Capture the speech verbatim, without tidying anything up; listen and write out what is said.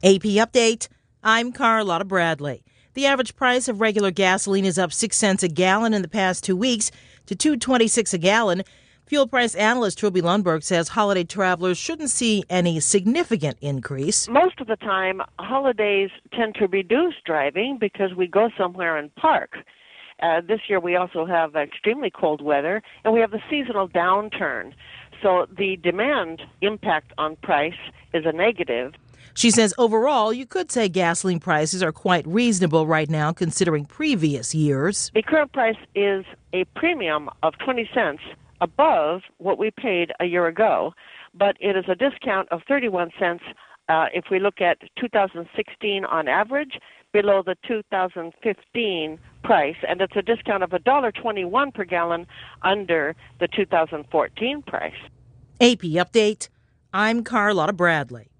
A P Update. I'm Carlotta Bradley. The average price of regular gasoline is up six cents a gallon in the past two weeks to two dollars and twenty-six cents a gallon. Fuel price analyst Truby Lundberg says holiday travelers shouldn't see any significant increase. Most of the time, holidays tend to reduce driving because we go somewhere and park. Uh, this year we also have extremely cold weather, and we have the seasonal downturn. So the demand impact on price is a negative. She says overall, you could say gasoline prices are quite reasonable right now considering previous years. The current price is a premium of twenty cents above what we paid a year ago, but it is a discount of thirty-one cents uh, if we look at two thousand sixteen on average, below the two thousand fifteen price, and it's a discount of one dollar and twenty-one cents per gallon under the two thousand fourteen price. A P Update. I'm Carlotta Bradley.